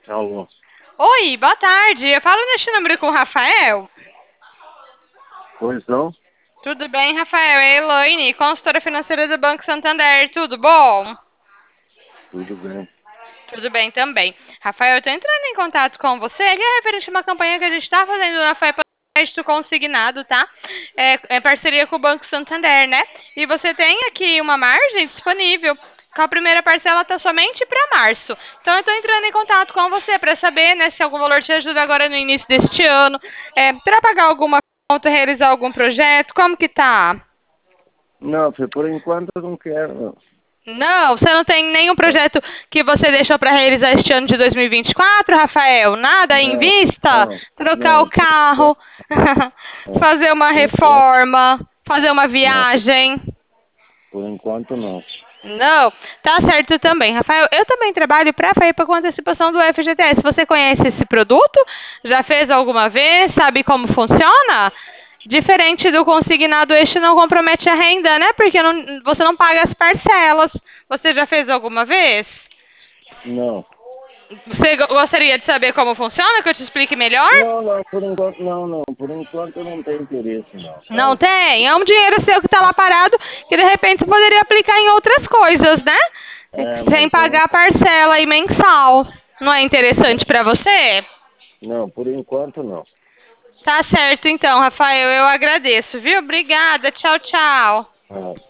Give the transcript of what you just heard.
Alô, Oi, boa tarde. Eu falo neste número com o Rafael. pois não? Tudo bem, Rafael? É Elaine, consultora financeira do Banco Santander. Tudo bom? Tudo bem. Tudo bem também. Rafael, eu estou entrando em contato com você. Ele é referente a uma campanha que a gente está fazendo na FAEP Crédito Consignado, tá? É parceria com o Banco Santander, né? E você tem aqui uma margem disponível. Com a primeira parcela tá somente para março. Então eu estou entrando em contato com você para saber, né, se algum valor te ajuda agora no início deste ano, para pagar alguma conta, realizar algum projeto. Como que tá? Não, filho, por enquanto eu não quero. Não, você não tem nenhum Não, projeto que você deixou para realizar este ano de 2024, Rafael? Nada em não, vista? não, Trocar o não, carro, não, fazer uma por enquanto reforma, fazer uma não, viagem? por enquanto não. Não, tá certo também, Rafael. Eu também trabalho para a FAIPA com antecipação do FGTS. Você conhece esse produto? Já fez alguma vez? Sabe como funciona? Diferente do consignado, este não compromete a renda, né? Porque você não paga as parcelas. Você já fez alguma vez? Não, Você gostaria de saber como funciona? Que eu te explique melhor? não, por enquanto não, não. Por enquanto eu não tenho interesse não, Não sabe? tem? É um dinheiro seu que está lá parado que de repente você poderia aplicar em outras coisas, né? É, Sem mas pagar a parcela aí mensal. Não é interessante para você? não, por enquanto não. Tá certo então, Rafael. Eu agradeço, viu? Obrigada. Tchau, tchau. Ah.